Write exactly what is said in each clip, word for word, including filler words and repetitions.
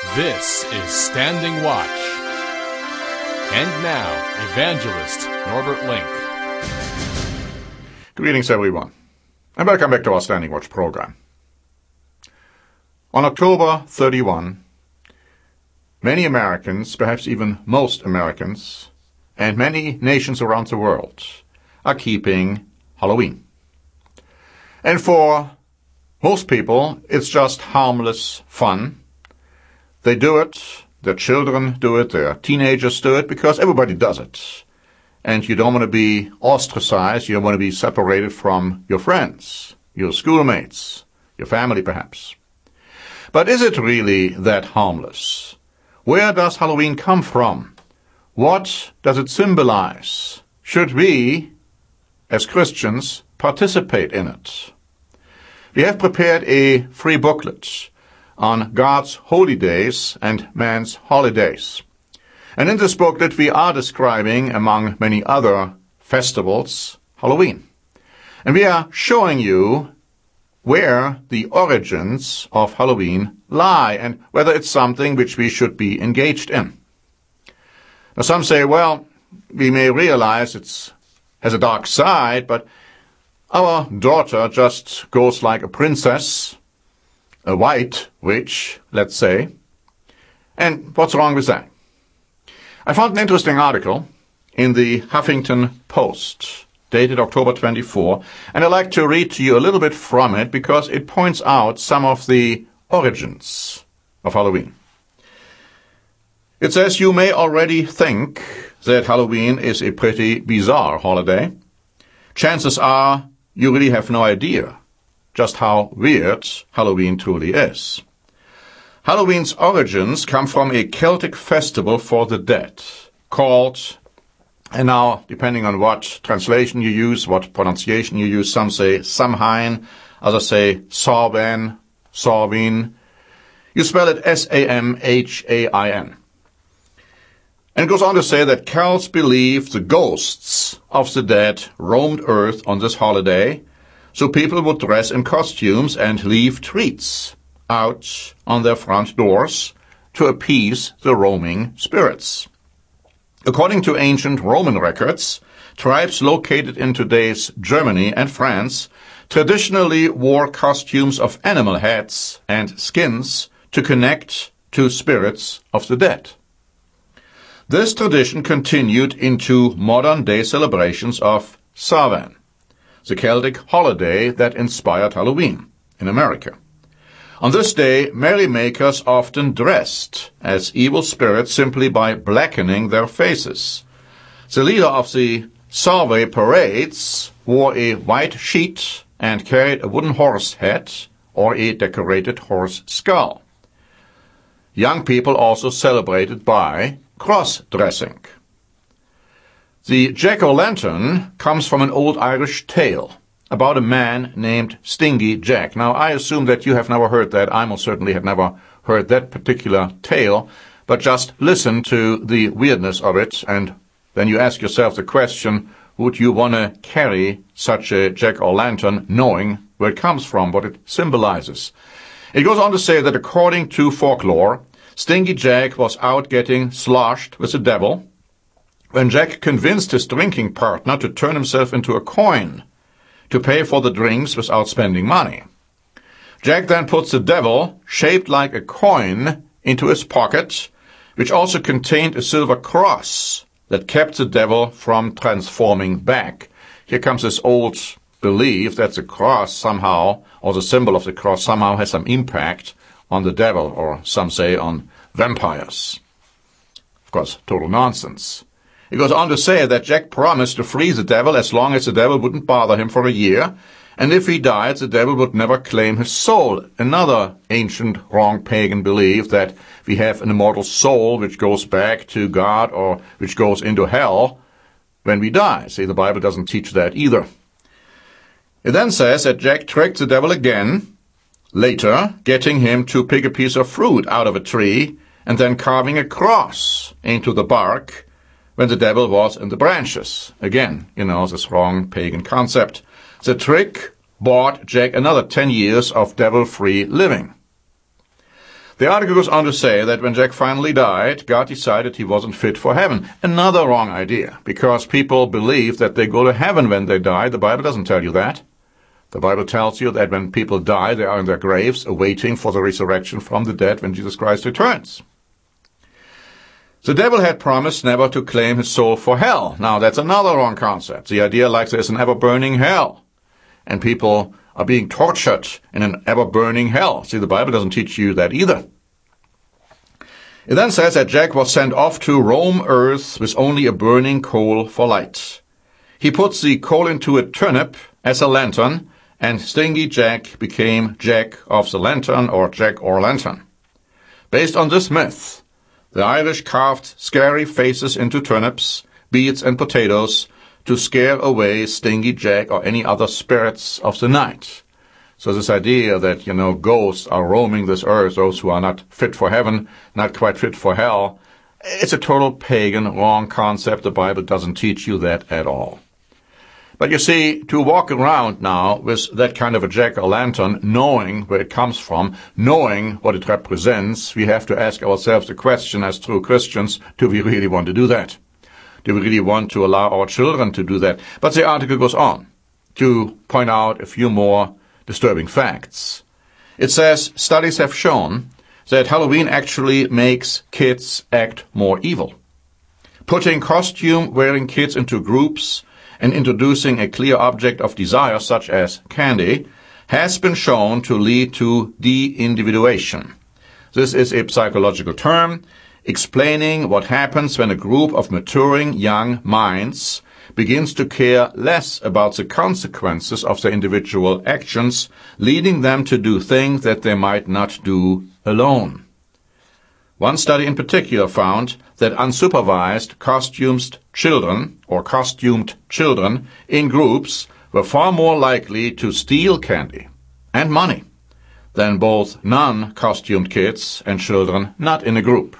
This is Standing Watch. And now, Evangelist Norbert Link. Greetings, everyone, and welcome back to our Standing Watch program. On October thirty-first, many Americans, perhaps even most Americans, and many nations around the world are keeping Halloween. And for most people, it's just harmless fun. They do it, their children do it, their teenagers do it, because everybody does it. And you don't want to be ostracized, you don't want to be separated from your friends, your schoolmates, your family perhaps. But is it really that harmless? Where does Halloween come from? What does it symbolize? Should we, as Christians, participate in it? We have prepared a free booklet on God's holy days and man's holidays. And in this booklet we are describing, among many other festivals, Halloween. And we are showing you where the origins of Halloween lie and whether it's something which we should be engaged in. Now some say, well, we may realize it has a dark side, but our daughter just goes like a princess, a white witch, let's say. And what's wrong with that? I found an interesting article in the Huffington Post, dated October twenty-fourth, and I'd like to read to you a little bit from it because it points out some of the origins of Halloween. It says, you may already think that Halloween is a pretty bizarre holiday. Chances are you really have no idea just how weird Halloween truly is. Halloween's origins come from a Celtic festival for the dead called, and now depending on what translation you use, what pronunciation you use, some say Samhain, others say Samhain, Samhain. You spell it S A M H A I N. And it goes on to say that Celts believed the ghosts of the dead roamed earth on this holiday, so people would dress in costumes and leave treats out on their front doors to appease the roaming spirits. According to ancient Roman records, tribes located in today's Germany and France traditionally wore costumes of animal heads and skins to connect to spirits of the dead. This tradition continued into modern-day celebrations of Samhain, the Celtic holiday that inspired Halloween in America. On this day, merrymakers often dressed as evil spirits simply by blackening their faces. The leader of the Samhain parades wore a white sheet and carried a wooden horse head or a decorated horse skull. Young people also celebrated by cross-dressing. The jack-o'-lantern comes from an old Irish tale about a man named Stingy Jack. Now, I assume that you have never heard that. I most certainly have never heard that particular tale, but just listen to the weirdness of it, and then you ask yourself the question, would you want to carry such a jack-o'-lantern knowing where it comes from, what it symbolizes? It goes on to say that according to folklore, Stingy Jack was out getting sloshed with the devil when Jack convinced his drinking partner to turn himself into a coin to pay for the drinks without spending money. Jack then puts the devil, shaped like a coin, into his pocket, which also contained a silver cross that kept the devil from transforming back. Here comes this old belief that the cross somehow, or the symbol of the cross somehow has some impact on the devil, or some say on vampires. Of course, total nonsense. He goes on to say that Jack promised to free the devil as long as the devil wouldn't bother him for a year, and if he died, the devil would never claim his soul. Another ancient, wrong pagan belief that we have an immortal soul which goes back to God or which goes into hell when we die. See, the Bible doesn't teach that either. It then says that Jack tricked the devil again, later getting him to pick a piece of fruit out of a tree and then carving a cross into the bark when the devil was in the branches. Again, you know, this wrong pagan concept. The trick bought Jack another ten years of devil-free living. The article goes on to say that when Jack finally died, God decided he wasn't fit for heaven. Another wrong idea, because people believe that they go to heaven when they die. The Bible doesn't tell you that. The Bible tells you that when people die, they are in their graves awaiting for the resurrection from the dead when Jesus Christ returns. The devil had promised never to claim his soul for hell. Now, that's another wrong concept. The idea like there's an ever-burning hell, and people are being tortured in an ever-burning hell. See, the Bible doesn't teach you that either. It then says that Jack was sent off to roam earth with only a burning coal for light. He puts the coal into a turnip as a lantern, and Stingy Jack became Jack of the Lantern, or Jack or Lantern. Based on this myth, the Irish carved scary faces into turnips, beets, and potatoes to scare away Stingy Jack or any other spirits of the night. So this idea that, you know, ghosts are roaming this earth, those who are not fit for heaven, not quite fit for hell, it's a total pagan, wrong concept. The Bible doesn't teach you that at all. But you see, to walk around now with that kind of a jack-o'-lantern, knowing where it comes from, knowing what it represents, we have to ask ourselves the question as true Christians, do we really want to do that? Do we really want to allow our children to do that? But the article goes on to point out a few more disturbing facts. It says studies have shown that Halloween actually makes kids act more evil. Putting costume-wearing kids into groups and introducing a clear object of desire, such as candy, has been shown to lead to de-individuation. This is a psychological term explaining what happens when a group of maturing young minds begins to care less about the consequences of their individual actions, leading them to do things that they might not do alone. One study in particular found that unsupervised costumed children or costumed children in groups were far more likely to steal candy and money than both non-costumed kids and children not in a group.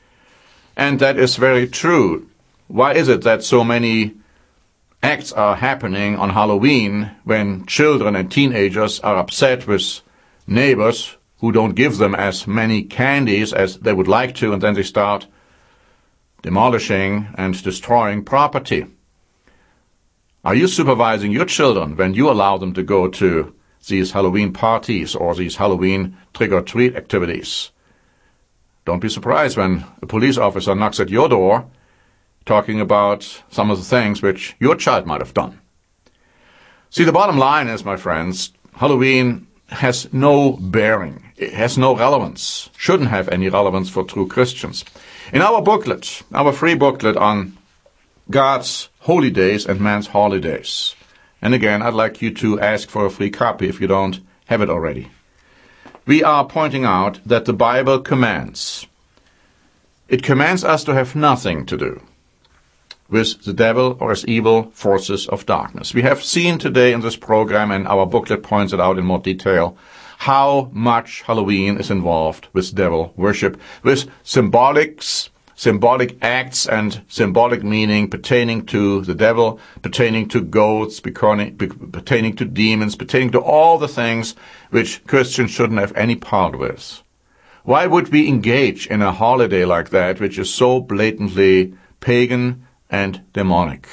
And that is very true. Why is it that so many acts are happening on Halloween when children and teenagers are upset with neighbors who don't give them as many candies as they would like to, and then they start demolishing and destroying property? Are you supervising your children when you allow them to go to these Halloween parties or these Halloween trick-or-treat activities? Don't be surprised when a police officer knocks at your door talking about some of the things which your child might have done. See, the bottom line is, my friends, Halloween has no bearing. It has no relevance. Shouldn't have any relevance for true Christians. In our booklet, our free booklet on God's holy days and man's holidays, and again, I'd like you to ask for a free copy if you don't have it already, we are pointing out that the Bible commands. It commands us to have nothing to do with the devil or his evil forces of darkness. We have seen today in this program, and our booklet points it out in more detail, how much Halloween is involved with devil worship, with symbolics, symbolic acts and symbolic meaning pertaining to the devil, pertaining to ghosts, pertaining to demons, pertaining to all the things which Christians shouldn't have any part with. Why would we engage in a holiday like that, which is so blatantly pagan and demonic?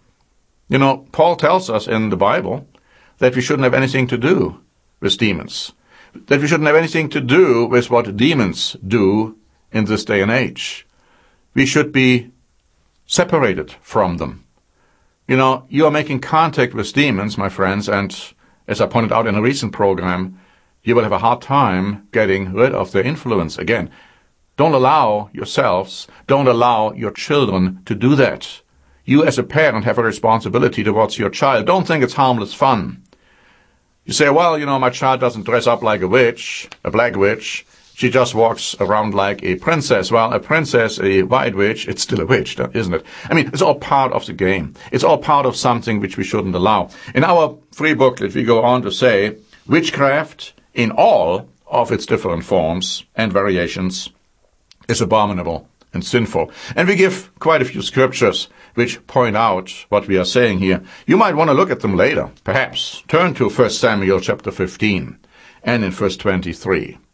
You know, Paul tells us in the Bible that we shouldn't have anything to do with demons, that we shouldn't have anything to do with what demons do in this day and age. We should be separated from them. You know, you are making contact with demons, my friends, and as I pointed out in a recent program, you will have a hard time getting rid of their influence again. Don't allow yourselves, don't allow your children to do that. You as a parent have a responsibility towards your child. Don't think it's harmless fun. You say, well, you know, my child doesn't dress up like a witch, a black witch. She just walks around like a princess. Well, a princess, a white witch, it's still a witch, isn't it? I mean, it's all part of the game. It's all part of something which we shouldn't allow. In our free booklet, we go on to say, witchcraft in all of its different forms and variations is abominable and sinful. And we give quite a few scriptures which point out what we are saying here. You might want to look at them later, perhaps. Turn to First Samuel chapter fifteen and in verse twenty-three.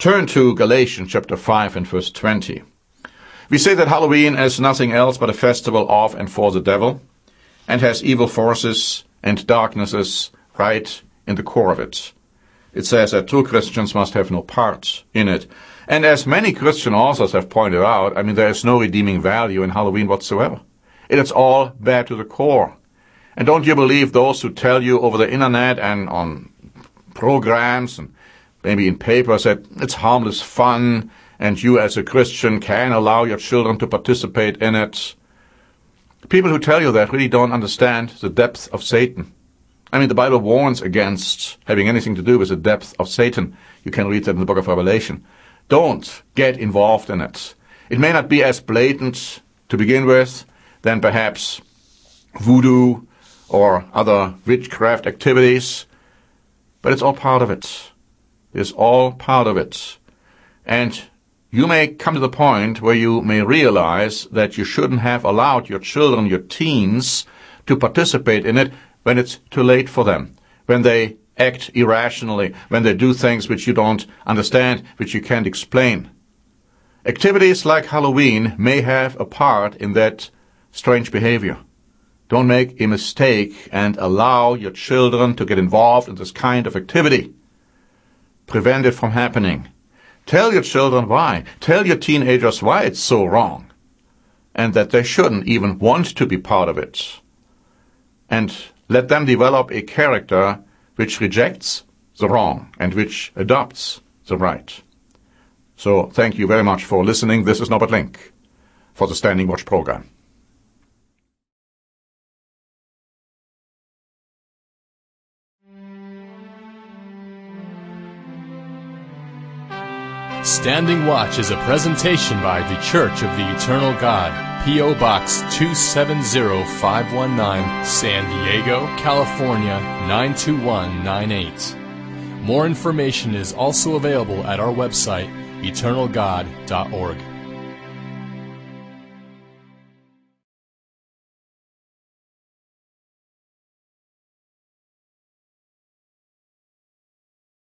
Turn to Galatians chapter five and verse twenty. We say that Halloween is nothing else but a festival of and for the devil, and has evil forces and darknesses right in the core of it. It says that true Christians must have no part in it. And as many Christian authors have pointed out, I mean, there is no redeeming value in Halloween whatsoever. It is all bad to the core. And don't you believe those who tell you over the internet and on programs and maybe in papers that it's harmless fun and you as a Christian can allow your children to participate in it? People who tell you that really don't understand the depth of Satan. I mean, the Bible warns against having anything to do with the depth of Satan. You can read that in the book of Revelation. Don't get involved in it. It may not be as blatant to begin with than perhaps voodoo or other witchcraft activities, but it's all part of it. It's all part of it. And you may come to the point where you may realize that you shouldn't have allowed your children, your teens, to participate in it when it's too late for them, when they act irrationally, when they do things which you don't understand, which you can't explain. Activities like Halloween may have a part in that strange behavior. Don't make a mistake and allow your children to get involved in this kind of activity. Prevent it from happening. Tell your children why. Tell your teenagers why it's so wrong, and that they shouldn't even want to be part of it. And let them develop a character which rejects the wrong and which adopts the right. So thank you very much for listening. This is Norbert Link for the Standing Watch program. Standing Watch is a presentation by The Church of the Eternal God, P O Box two seven zero five one nine, San Diego, California nine two one nine eight. More information is also available at our website, eternal god dot org.